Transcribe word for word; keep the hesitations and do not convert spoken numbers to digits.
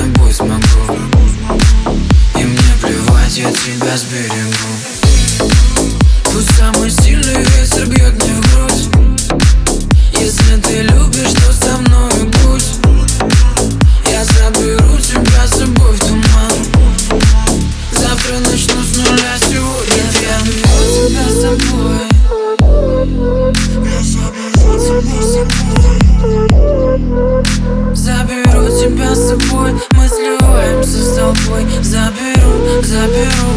тобой смогу. И мне плевать, я тебя сберегу. Пусть самый сильный ветер бьет мне в грудь. Если ты любишь, то со мной будь. Я заберу тебя с собой в туман. Завтра начну с нуля, сегодня я заберу тебя с собой. Заберу тебя с собой, мы сливаемся с толпой. Заберу, заберу